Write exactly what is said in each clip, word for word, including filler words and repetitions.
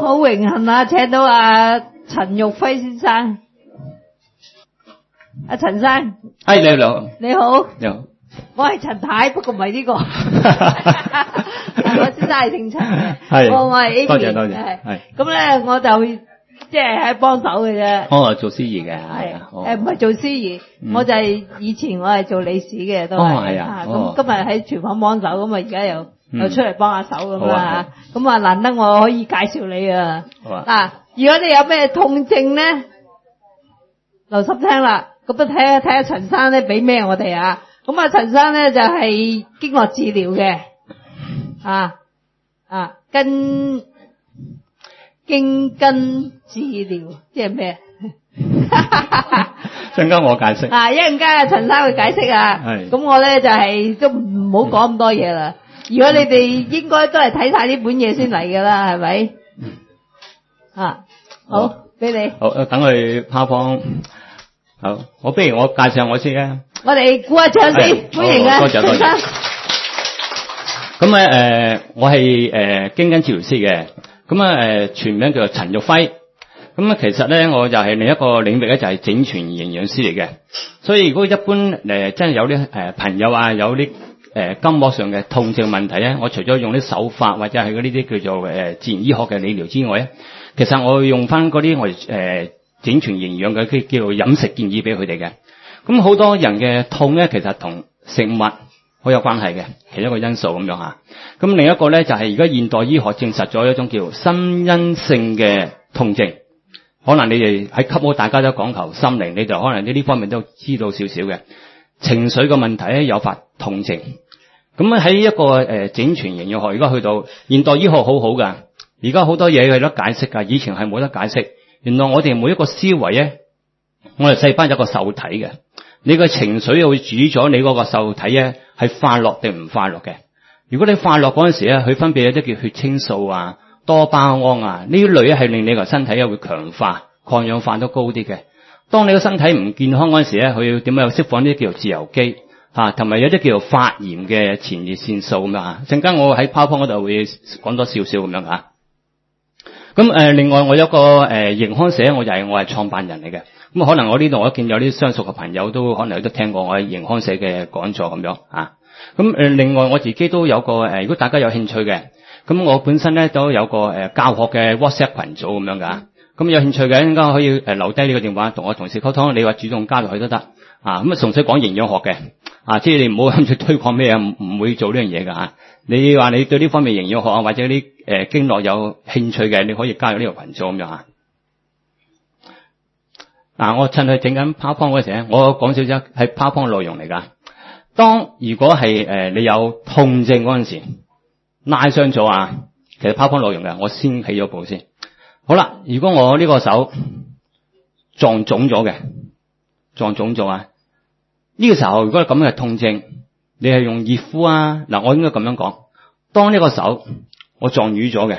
好榮幸啊，請到阿陳玉輝先生。阿陳生， 係你好， 你好， 你好， 我係陳太，不過唔係呢個。我先生係姓陳嘅， 係， 我我係 Amy， 多謝多謝， 係。咁咧我就即係喺幫手嘅啫。 哦，做司儀嘅， 係啊， 誒唔係做司儀，我就係以前我係做理事嘅都係。 哦係啊， 咁今日喺廚房幫手，咁啊而家又又出嚟幫下手咁好啊啦。咁啊難得我可以介紹你啊。 好啊。 嗱，如果你有咩痛症咧，留心聽啦。咁啊睇下睇下陳生咧俾咩我哋啊。咁啊陳生咧就係經絡治療嘅，啊啊跟經筋治療即係咩？ 陣間我解釋。 啊，一陣間啊陳生會解釋啊。 係。 咁我咧就係都唔好講咁多嘢啦。如果你哋應該都係睇晒呢本嘢先嚟噶啦，係咪？啊，好，俾你。 好，等佢拋方。好，我不如我介紹我先啊。 我哋鼓下掌先，歡迎啊， 多謝多謝。咁咧誒，我係誒經筋治療師嘅，咁啊誒全名叫做陳玉輝。咁啊其實咧我就係另一個領域咧就係整全營養師嚟嘅。所以如果一般誒真係有啲誒朋友啊有啲誒筋膜上嘅痛症問題咧，我除咗用啲手法或者係嗰啲啲叫做誒自然醫學嘅理療之外咧，其實我會用翻嗰啲我哋誒整全營養嘅叫做飲食建議俾佢哋嘅。咁好多人嘅痛咧，其實同食物好有關係嘅，其中一個因素咁樣吓。咁另一個咧就係而家現代醫學證實咗一種叫心因性嘅痛症。可能你哋喺吸屋大家都講求心靈，你就可能呢呢方面都知道少少嘅情緒嘅問題咧，誘發痛症。咁喺一個誒整全營養學，而家去到現代醫學好好噶，而家好多嘢有得解釋噶，以前係冇得解釋。原來我哋每一個思維咧，我哋細胞有一個受體嘅。你個情緒會主咗你嗰個受體咧，係快樂定唔快樂嘅。如果你快樂嗰陣時咧，佢分泌一啲叫血清素啊、多巴胺啊，呢啲類咧係令你個身體咧會強化、抗氧化都高啲嘅。當你個身體唔健康嗰陣時咧，佢要點樣釋放啲叫做自由基啊，同埋有啲叫做發炎嘅前列腺素咁樣啊。陣間我喺 PowerPoint 嗰度會講多少少咁樣啊。咁誒、呃，另外我有個誒營康社，我就係、是、我係創辦人嚟嘅。咁可能我呢度我見有啲相熟嘅朋友都可能都聽過我喺營康社嘅講座咁樣啊。咁誒，另外我自己都有個誒，如果大家有興趣嘅，咁我本身咧都有個誒教學嘅 WhatsApp 群組咁樣噶。咁有興趣嘅應該可以誒留低呢個電話同我同事溝通，你話主動加入去都得啊。咁啊，純粹講營養學嘅啊，即係你唔好諗住推廣咩啊，唔唔會做呢樣嘢噶吓。你話你對呢方面營養學啊或者啲誒經絡有興趣嘅，你可以加入呢個群組咁樣吓。嗱、啊，我趁佢整緊 PowerPoint 嗰時咧，我講少少係 PowerPoint 內容嚟噶。當如果係誒、呃、你有痛症嗰陣時，拉傷咗啊，其實 PowerPoint 內容嘅，我先起咗步先。好啦，如果我呢個手撞腫咗嘅，撞腫咗啊，呢、這個時候如果咁嘅痛症，你係用熱敷啊？嗱，我應該咁樣講，當呢個手我撞瘀咗嘅，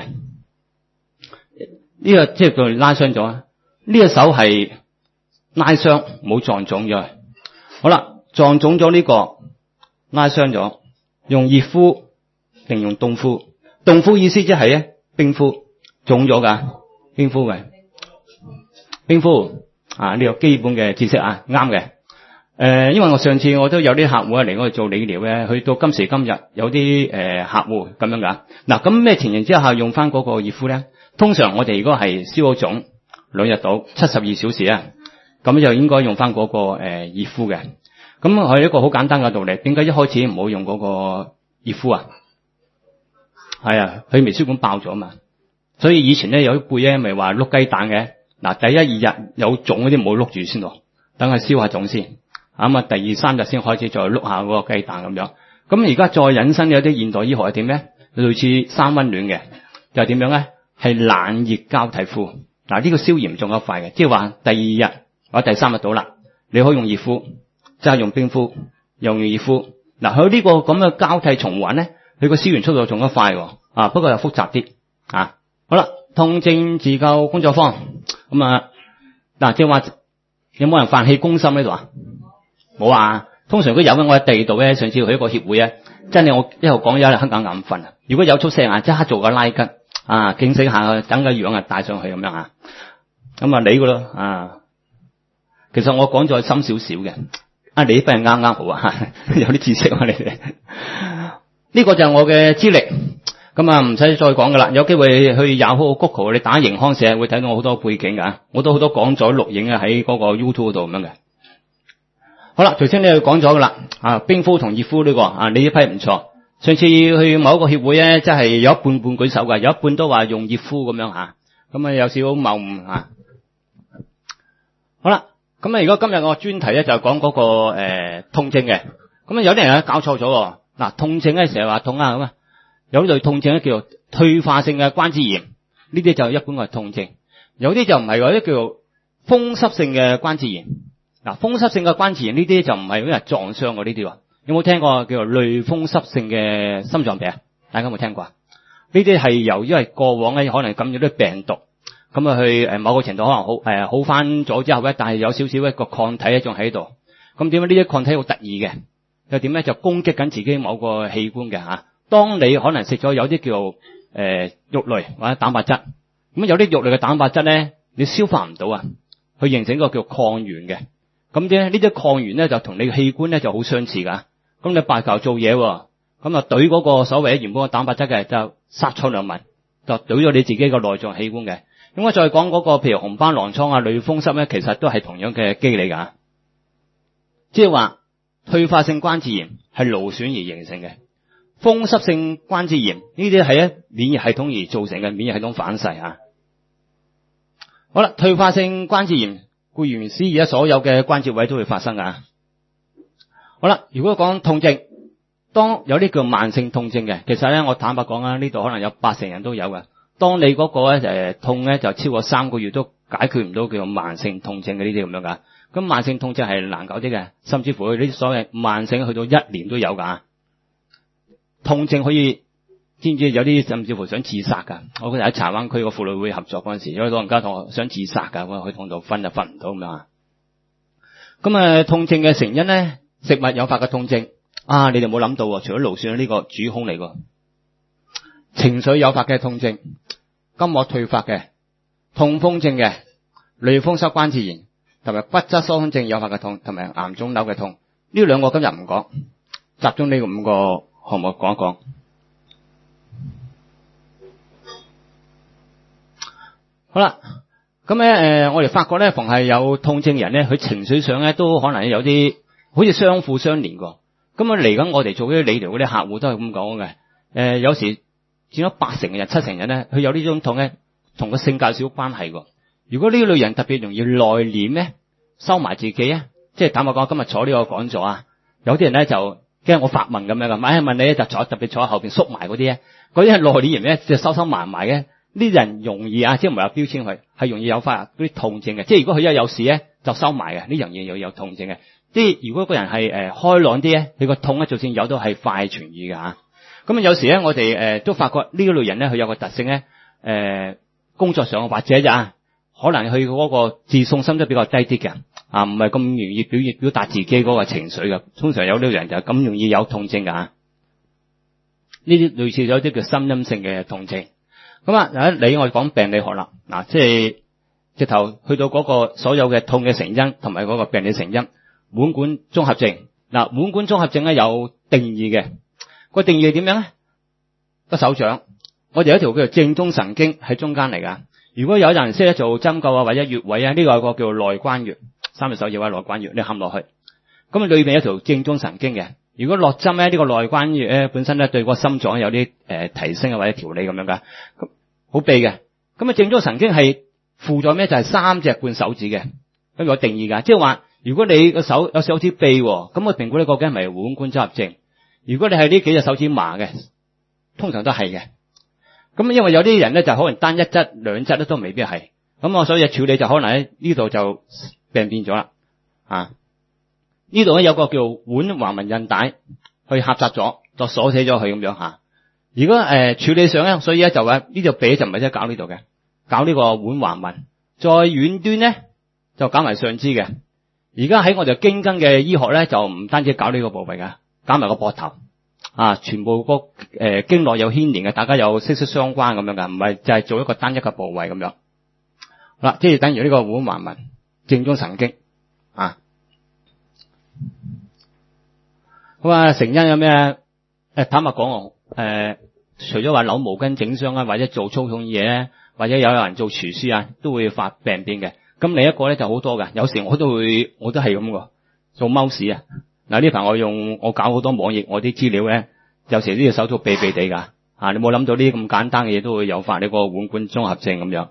呢、這個即係叫拉傷咗啊，呢、這個手係。拉傷冇撞腫咗，好啦，撞腫咗呢個拉傷咗，用熱敷定用凍敷？凍敷意思即係咧冰敷，腫咗噶冰敷嘅冰敷啊，呢個基本嘅知識啊，啱嘅。誒、呃，因為我上次我都有啲客戶嚟我度做理療咧，去到今時今日有啲誒、呃、客戶咁樣噶。嗱，咁咩情形之下用翻嗰個熱敷咧？通常我哋如果係燒好腫兩日到七十二小時啊。咁就應該用翻嗰個誒熱敷嘅。咁係一個好簡單嘅道理。點解一開始唔好用嗰個熱敷啊？係啊，佢微血管爆咗嘛。所以以前咧有啲背咧咪話碌雞蛋嘅。嗱，第一二日有腫嗰啲唔好碌住先喎，等佢燒下腫先。咁啊，第二三日先開始再碌下嗰個雞蛋咁樣。咁而家再引申有啲現代醫學係點咧？類似三溫暖嘅，就係點樣咧？係冷熱交替敷。嗱，呢個消炎仲有快嘅，即係話第二日。我第三日到啦，你可以用熱敷，即係用冰敷，又用熱敷。嗱，佢呢個咁嘅交替重環咧，佢個消炎速度仲得快喎，啊，不過又複雜啲啊。好啦，痛症自救工作坊咁啊，嗱，即係話有冇人飯氣攻心呢度啊？冇啊，通常都有嘅。我喺地度咧，上次去一個協會咧，真係我一路講一路黑眼眼瞓啊。如果有出聲啊，即刻做個拉筋啊，警醒下，等個樣啊帶上去咁樣啊。咁啊你噶咯啊。其實我講咗深少少嘅，啊你呢班人啱啱好啊，有啲知識啊你哋。呢個就係我嘅資歷。咁啊，唔使再講噶啦。有機會去 Yahoo Google，你打盈康社會睇到我好多背景噶，我都好多講咗錄影啊喺嗰個 YouTube 度咁樣嘅。好啦，頭先你又講咗噶啦，啊冰敷同熱敷呢、這個啊，你呢批唔錯。上次去某一個協會咧，即係有一半半舉手噶，有一半都話用熱敷咁樣吓，咁啊有少少謬誤吓。好啦，咁啊如果今日我專題咧就講嗰、那個誒、呃、痛症嘅，咁啊有啲人咧搞錯咗，嗱痛症咧成日話痛啊咁啊。有類痛症咧叫做退化性嘅關節炎，呢啲就一般係痛症。有啲就唔係，有啲叫做風濕性嘅關節炎。嗱，風濕性嘅關節炎呢啲就唔係因為撞傷嘅呢啲喎。有冇聽過叫做類風濕性嘅心臟病？大家有冇聽過？呢啲係由因為過往咧可能感染啲病毒，咁啊去誒某個程度可能好誒好翻咗之後咧，但係有少少一個抗體咧仲喺度。咁點解呢啲抗體好得意嘅？又點咧就攻擊緊自己某個器官嘅嚇。當你可能食咗有啲叫誒、呃、肉類或者蛋白質，咁有啲肉類嘅蛋白質咧，你消化唔到啊，去形成一個叫抗原嘅。咁啲呢啲抗原咧就同你嘅器官咧就好相似噶。咁你白球做嘢，咁啊懟嗰個所謂原本嘅蛋白質嘅就殺錯良民，就懟咗你自己個內臟器官嘅。咁我再講嗰、那個譬如紅斑狼瘡啊、類風濕咧，其實都係同樣嘅機理噶。即係話退化性關節炎係勞損而形成嘅。風濕性關節炎呢啲係一免疫系統而造成嘅免疫系統反噬啊。好啦，退化性關節炎顧名思義，所有嘅關節位都會發生噶。好啦，如果講痛症，當有啲叫慢性痛症嘅，其實咧我坦白講啊，呢度可能有八成人都有嘅。當你嗰個咧誒痛咧就超過三個月都解決唔到，叫做慢性痛症嘅呢啲咁樣噶。咁慢性痛症係難搞啲嘅，甚至乎呢啲所謂慢性去到一年都有噶。痛症可以，知唔知有啲甚至乎想自殺噶？我嗰日喺柴灣區個婦女會合作嗰陣時，有啲老人家同我想自殺噶，我去痛到瞓就瞓唔到咁樣啊。咁啊，痛症嘅成因咧，食物誘發嘅痛症啊，你哋冇諗到喎，除咗勞損呢個主兇嚟㗎，情緒誘發嘅痛症、筋膜退化嘅、痛風症嘅、類風濕關節炎同埋骨質疏鬆症誘發嘅痛，同埋癌腫瘤嘅痛，呢兩個今日唔講，集中呢個五個項目講一講。好啦，咁咧誒，我哋發覺咧，逢係有痛症嘅人咧，佢情緒上咧都可能有啲好似相輔相連㗎。咁啊嚟緊我哋做啲理療嗰啲客戶都係咁講嘅。誒、呃，有時佔咗八成嘅人、七成人咧，佢有呢種痛咧，同個性格有少少關係㗎。如果呢類人特別容易內斂咧，收埋自己啊，即係坦白講，今日坐呢個講座啊，有啲人咧就驚我發問咁樣噶，買問你咧就坐特別坐喺後邊縮埋嗰啲咧，嗰啲係內斂型咧，就收收埋埋嘅。呢啲人容易啊，即係唔係有標籤佢，係容易有發嗰啲痛症嘅。即係如果佢一有事咧，就收埋嘅，呢樣嘢又有痛症嘅。即係如果個人係誒開朗啲咧，佢個痛咧就算有都係快痊愈嘅嚇。咁啊有時咧我哋誒都發覺呢一類人咧，佢有個特性咧，誒工作上或者咋，可能佢嗰個自信心都比較低啲嘅，啊唔係咁容易表現表達自己嗰個情緒嘅。通常有呢類人就咁容易有痛症嘅嚇。呢啲類似有啲叫心因性嘅痛症。咁啊，嗱，你我哋講病理學啦，嗱，即係直頭去到嗰個所有嘅痛嘅成因同埋嗰個病理成因，腕管綜合症。嗱，腕管綜合症咧有定義嘅，個定義係點樣咧？個手掌，我哋有一條叫做正中神經喺中間嚟噶。如果有人識得做針灸啊或者穴位啊，呢、這個有個叫做內關穴，三隻手指或者內關穴，你冚落去，咁啊裏邊有一條正中神經嘅。如果落針咧，呢、這個內關穴咧本身咧對個心臟有啲誒、呃、提升啊或者調理咁樣噶，咁好秘嘅。咁啊正中神經係輔助咩？就係、是、三隻半手指嘅，咁有定義噶。即係話如果你個手有手指痹，咁我評估你究竟係咪腕管綜合症？如果你係呢幾隻手指麻嘅，通常都係嘅。咁因為有啲人咧就可能單一側兩側咧都未必係，咁我所以處理就可能喺呢度就病變咗啦啊。呢度咧有個叫腕橫紋韌帶去狹窄咗，就鎖死咗佢咁樣吓。如果誒、呃、處理上咧，所以咧就話呢度鼻就唔係即係搞呢度嘅，搞呢個腕橫紋。再遠端咧就搞埋上肢嘅。而家喺我哋經筋嘅醫學咧就唔單止搞呢個部位噶，搞埋個膊頭啊，全部個誒、呃、經絡有牽連嘅，大家有息息相關咁樣噶，唔係就係做一個單一嘅部位咁樣。好啦，即係等於呢個腕橫紋、正中神經啊。咁啊，成因有咩？誒，坦白講我誒，除咗話扭毛巾整傷啊，或者做粗重嘢咧，或者有人做廚師啊，都會發病變嘅。咁另一個咧就好多嘅，有時我都會，我都係咁嘅，做貓屎啊。嗱，呢排我用我搞好多網頁，我啲資料咧，有時呢隻手都痹痹地噶。啊，你冇諗到呢啲咁簡單嘅嘢都會誘發呢個腕管綜合症咁樣。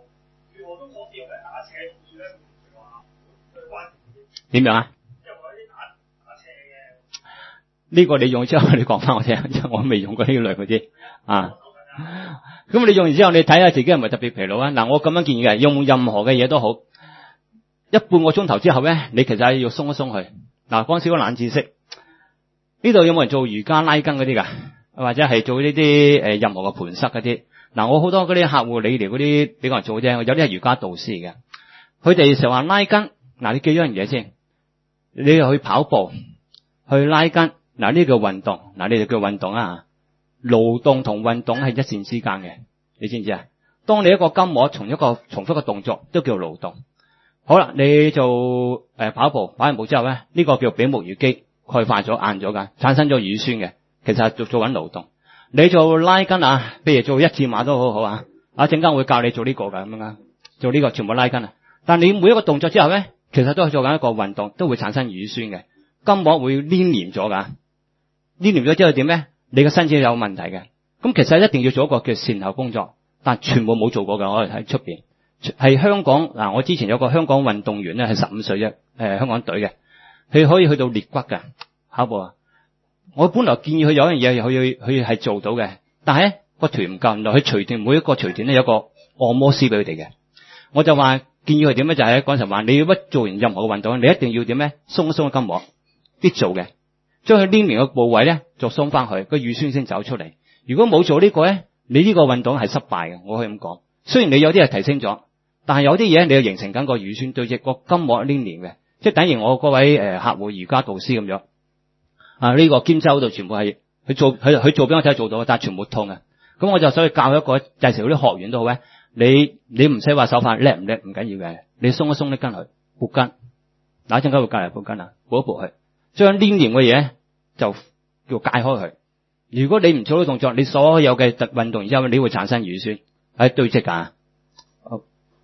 點樣啊？呢個你用之後，你講翻我聽，因為我未用過呢類嗰啲啊。咁你用完之後，你睇下自己係咪特別疲勞啊？嗱，我咁樣建議嘅，用任何嘅嘢都好，一半個鐘頭之後咧，你其實係要鬆一鬆佢。嗱，講少個冷知識，呢度有冇人做瑜伽拉筋嗰啲噶？或者係做呢啲誒任何嘅盤膝嗰啲？嗱，我好多嗰啲客戶理療嗰啲俾個人做啫，有啲係瑜伽導師嘅，佢哋成日話拉筋。嗱，你記咗樣嘢先，你又去跑步，去拉筋。嗱，呢個運動，嗱，呢就叫運動啊。勞動同運動係一線之間嘅，你知唔知啊？當你一個筋膜從一個重複嘅動作都叫勞動。好啦，你做誒、呃、跑步，跑完步之後咧，呢、這個叫比目魚肌鈣化咗硬咗噶，產生咗乳酸嘅，其實係做做緊勞動。你做拉筋啊，譬如做一字馬都好好啊。啊，陣間會教你做呢個噶咁樣啊，做呢個全部拉筋啊。但你每一個動作之後咧，其實都係做緊一個運動，都會產生乳酸嘅，筋膜會黏連咗噶。黏連咗之後點咧？你個身體有問題嘅。咁其實一定要做一個叫善後工作，但全部冇做過嘅。我哋喺出邊係香港嗱，我之前有個香港運動員咧，係十五歲啫，誒香港隊嘅，佢可以去到裂骨嘅跑步啊。我本來建議佢有一樣嘢，佢佢係做到嘅，但係咧個團唔夠，原來佢隨團每一個隨團咧有個按摩師俾佢哋嘅。我就話建議佢點咧，就係嗰陣話你要乜做完任何嘅運動，你一定要點咧，鬆一鬆個筋膜，必做嘅。將佢黏連嘅部位咧，就鬆翻去，個乳酸先走出嚟。如果冇做呢個咧，你呢個運動係失敗嘅，我可以咁講。雖然你有啲係提升咗，但係有啲嘢你又形成緊個乳酸堆積，個筋膜黏連嘅，即係等於我嗰位誒客戶瑜伽導師咁樣。啊，呢個肩周度全部係佢做，佢佢做俾我睇做到，但係全部痛嘅。咁我就所以教一個，第時嗰啲學員都好咧，你你唔使話手法叻唔叻，唔緊要嘅，你鬆一鬆啲筋佢，撥筋，嗱一陣間會教嚟撥筋啊，撥一撥佢，將黏連嘅嘢就叫解開佢。如果你唔做呢個動作，你所有嘅運動然之後，你會產生乳酸喺堆積噶。好，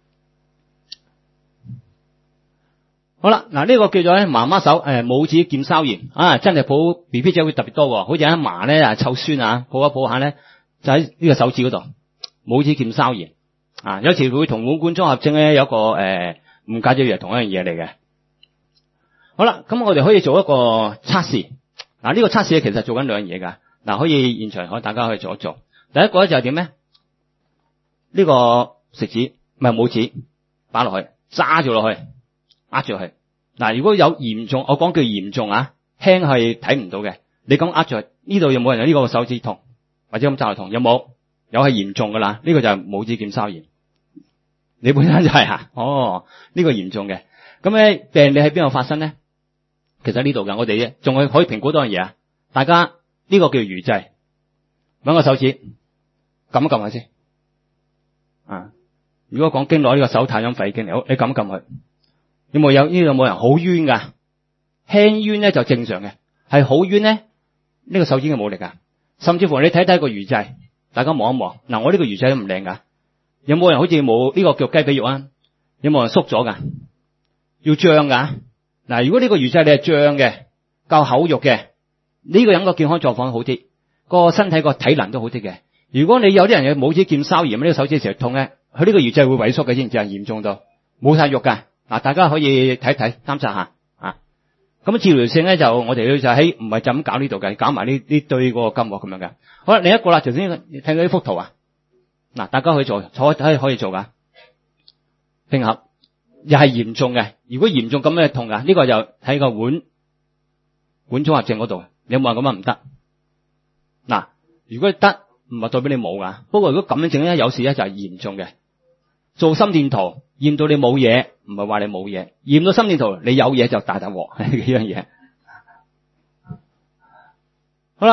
好啦，嗱、這、呢個叫做咧媽媽手誒拇指腱鞘炎啊，真係抱 B B 仔會特別多，好似一麻咧啊臭酸啊，抱一抱下咧就喺呢個手指嗰度，拇指腱鞘炎啊，有時會同腕管綜合症咧有一個誒誤解咗以為同一樣嘢嚟嘅。好啦，咁我哋可以做一個測試。嗱、這、呢個測試咧其實做緊兩樣嘢噶。嗱，可以現場可大家可以做一做。第一個咧就係點咧？呢、這個食指唔係拇指擺落去，揸住落去，握住佢。嗱，如果有嚴重，我講叫嚴重啊，輕係睇唔到嘅。你咁握住呢度有冇人有呢個手指痛或者咁揸嚟痛？有冇？有係嚴重噶啦，呢、這個就係拇指腱鞘炎。你本身就係、是、啊，哦，呢、這個嚴重嘅。咁咧病理喺邊度發生咧？其實呢度噶，我哋仲係可以評估多樣嘢啊。大家。呢、這個叫魚際，搵個手指撳一撳佢先。啊，如果講經絡呢個手太陰肺經嚟，好，你撳一撳佢。有冇有呢度冇人好冤噶？輕冤咧就正常嘅，係好冤咧，呢、這個手指嘅冇力噶。甚至乎你睇睇個魚際，大家望一望。嗱，我呢個魚際都唔靚噶。有冇人好似冇呢個叫雞髀肉啊？有冇人縮咗噶？要脹噶。嗱，如果呢個魚際你係脹嘅，夠厚肉嘅。呢、這個人個健康狀況好啲，個身體個體能都好啲嘅。如果你有啲人有拇指腱鞘炎，呢、這個手指成日痛咧，佢呢個魚際會萎縮嘅，知唔知啊？嚴重到冇晒肉噶。嗱，大家可以睇睇監察下啊。咁治療性咧就我哋就喺唔係就咁搞呢度嘅，搞埋呢呢堆嗰個筋膜咁樣嘅。好啦，另一個啦，頭先睇到呢幅圖啊。嗱，大家可以做，坐睇可以做噶。拼合又係嚴重嘅，如果嚴重咁樣痛噶，呢、這個就喺個腕腕綜合症嗰度。有冇人咁啊？唔得。嗱，如果得，唔係代表你冇噶。不過如果咁樣整咧，有時咧就係嚴重嘅。做心電圖驗到你冇嘢，唔係話你冇嘢；驗到心電圖你有嘢就大大鑊呢樣嘢。好啦，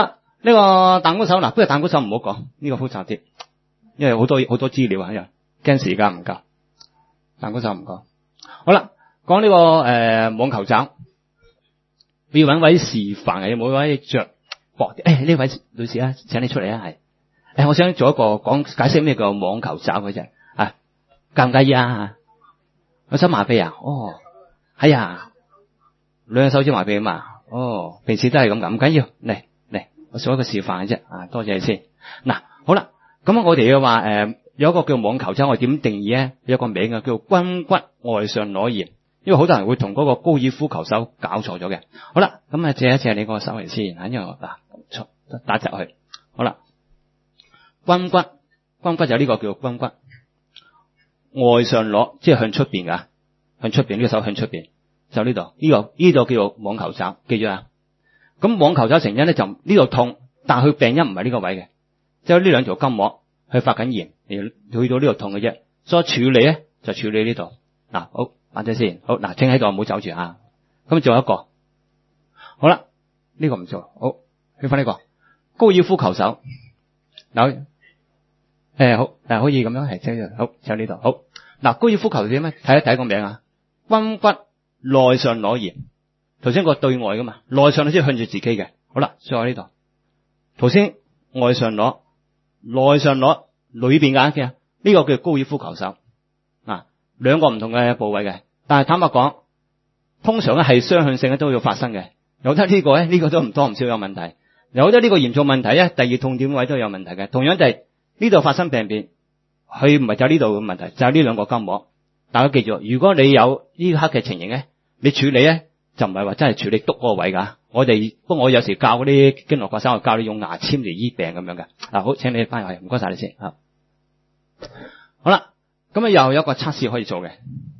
呢個彈弓手嗱，不過彈弓手唔好講，呢個複雜啲，因為好多好多資料喺度，驚時間唔夠。彈弓手唔講。好啦，講呢個誒網球肘，要揾位示範嘅，有冇位着薄啲？誒呢位女士啊，請你出嚟啊，係。誒，我想做一個講解釋咩叫網球肘嘅啫，啊，介唔介意啊？有手麻痹啊？哦，係啊，兩隻手指麻痹啊嘛。哦，平時都係咁噶，唔緊要，嚟嚟，我做一個示範嘅啫，啊，多謝你先。嗱，好啦，咁我哋嘅話誒，有一個叫網球肘，我點定義咧？有一個名嘅叫肱骨外上螺旋，因為好多人會同嗰個高爾夫球手搞錯咗嘅。好啦，咁啊借一借你個手嚟先，因為嗱，錯打直去，好啦。肱骨，肱骨就呢個叫肱骨，外上攞，即係向出邊噶，向出邊呢個手向出邊，就呢度，呢個呢度叫做網球肘，記住啊。咁網球肘成因咧就呢度痛，但係佢病因唔係呢個位嘅，即係呢兩條筋膜去發緊炎，而去到呢度痛嘅啫。所以處理咧就處理呢度。嗱，好，等陣先，好，嗱，請喺度唔好走住啊。咁仲有一個，好啦，呢個唔錯，好，去翻呢個高爾夫球手，嗱。誒，好，誒，可以咁樣係即係好，就呢度好。嗱，高爾夫球點咧？睇一睇個名啊，肱骨內上螺旋。頭先個對外噶嘛，內上即係向住自己嘅。好啦，再喺呢度。頭先外上螺，內上螺裏邊嘅嘅呢個叫高爾夫球手。嗱，兩個唔同嘅部位嘅，但係坦白講，通常咧係雙向性咧都要發生嘅。有得呢個咧，呢個都唔多唔少有問題。有得呢個嚴重問題咧，第二痛點位都有問題嘅。同樣就係。呢度發生病變，佢唔係就呢度嘅問題，就係呢兩個筋膜。大家記住，如果你有呢刻嘅情形咧，你處理咧就唔係話真係處理篤嗰個位噶。我哋不過我有時教嗰啲經絡學生，我教你用牙籤嚟醫病咁樣嘅。嗱，好，請你翻入去，唔該晒你先。好，好啦，咁啊又有一個測試可以做嘅。呢、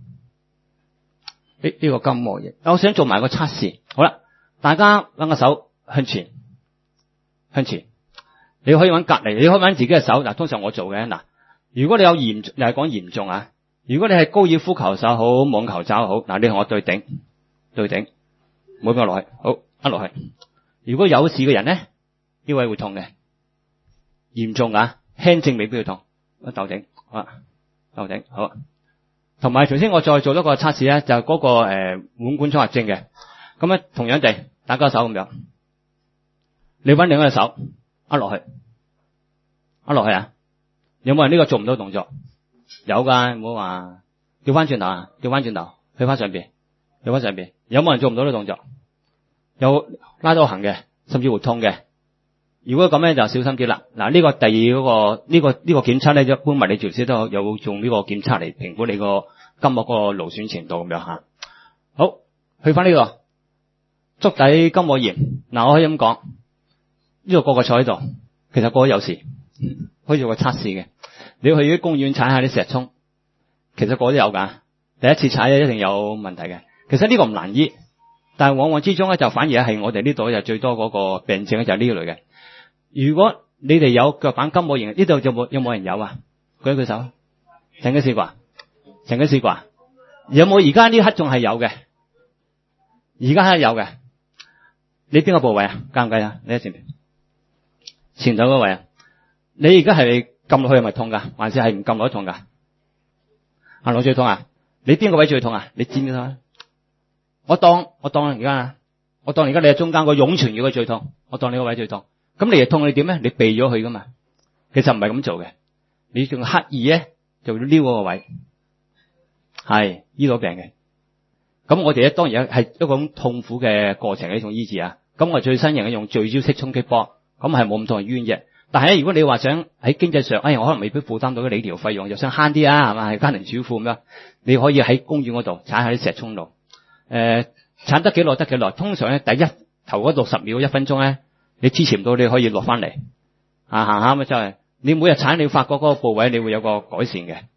這、呢個筋膜液，我想做埋個測試。好啦，大家揾個手向前，向前。你可以揾隔籬，你可以揾自己嘅手。嗱，通常我做嘅嗱，如果你有嚴，又係講嚴重啊。如果你係高爾夫球手好，網球肘好，嗱，你同我對頂，對頂，唔好俾我落去，好，一落去。如果有事嘅人咧，呢位會痛嘅，嚴重啊，輕症未必會痛。一斗頂，好啊，斗頂，好。同埋，頭先我再做咗個測試咧，就係嗰個誒腕管綜合症嘅。咁咧，同樣地，打個手咁樣，你揾另一隻手。一落去，一落去啊！有冇人呢個做唔到動作？有噶，唔好話調翻轉頭啊！調翻轉頭，去翻上邊，去翻上邊。有冇人做唔到呢個動作？有拉到行嘅，甚至會痛嘅。如果咁咧，就小心啲啦。嗱，呢個第二嗰個呢個呢個檢測咧，一般物理治療師都有用呢個檢測嚟評估你個筋膜個勞損程度咁樣吓。好，去翻呢個足底筋膜炎。嗱，我可以咁講。呢度個個坐喺度，其實個個有事，可以做個測試嘅。你去啲公園踩下啲石涌，其實個個都有噶。第一次踩咧一定有問題嘅。其實呢個唔難醫，但係往往之中咧就反而係我哋呢度就最多嗰個病症咧就係呢類嘅。如果你哋有腳板筋膜炎，呢度有冇有冇人有啊？舉一舉手，曾經試過，曾經試過。有冇而家呢刻仲係有嘅？而家係有嘅。你邊個部位啊？介唔介啊？你喺前面。前頭嗰位啊，你而家係撳落去係咪痛噶，還是係唔撳落去痛噶？行落最痛啊？你邊個位最痛啊？你知唔知啊？我當我當而家，我當而家你喺中間個湧泉嘅最痛，我當你個位最痛。咁你又痛你點咧？你避咗佢噶嘛？其實唔係咁做嘅，你仲刻意咧就撩嗰個位，係醫到病嘅。咁我哋咧當然係一個咁痛苦嘅過程嘅呢種醫治啊。咁我最新型嘅用聚焦式衝擊波。咁係冇咁多人冤嘅，但係如果你話想喺經濟上，哎，我可能未必負擔到啲理療費用，又想慳啲啊，係嘛？係家庭主婦咁樣，你可以喺公園嗰度踩下啲石涌路，誒、呃，踩得幾耐得幾耐。通常咧，第一頭嗰六十秒一分鐘咧，你支持唔到，你可以落翻嚟，啊行下咁就係。你每日踩，你發覺嗰個部位你會有個改善嘅。